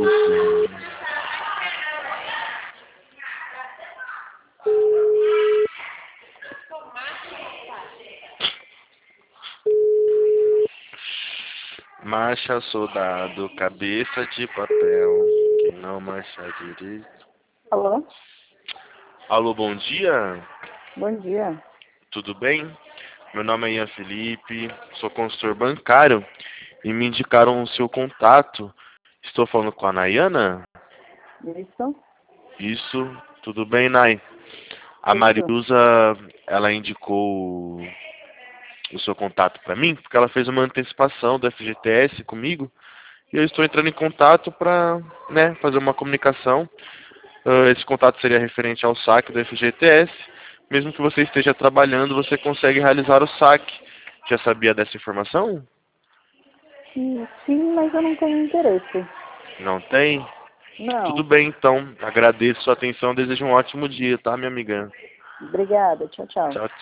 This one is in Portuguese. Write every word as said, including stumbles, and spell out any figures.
Marcha, soldado, cabeça de papel, que não marcha direito. Alô? Alô, bom dia, Bom dia. tudo bem? Meu nome é Ian Felipe, sou consultor bancário e me indicaram o seu contato. Estou falando com a Nayana? Isso? Isso, tudo bem, Nay? A Isso. Mariusa, ela indicou o seu contato para mim, porque ela fez uma antecipação do F G T S comigo, e eu estou entrando em contato para, né, fazer uma comunicação. Uh, esse contato seria referente ao saque do F G T S. Mesmo que você esteja trabalhando, você consegue realizar o saque. Já sabia dessa informação? Sim, sim, mas eu não tenho interesse. Não tem? Tudo Não. bem, então. Agradeço a sua atenção. Desejo um ótimo dia, tá, minha amiga? Obrigada. Tchau, tchau. Tchau,